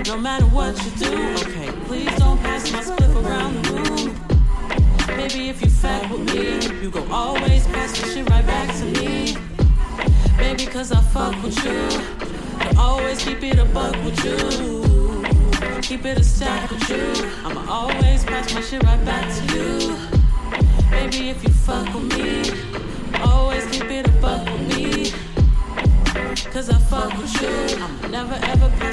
no matter what you do. Okay, please don't pass my spliff around the room. Baby, if you fuck with me, you gon' always pass the shit right back to me. Baby, cause I fuck with you, I'll always keep it a buck with you. Keep it a stack with you, I'ma always pass my shit right back to you. Baby, if you fuck with me, always keep it a buck with me. Cause I fuck with you, I'ma never ever pass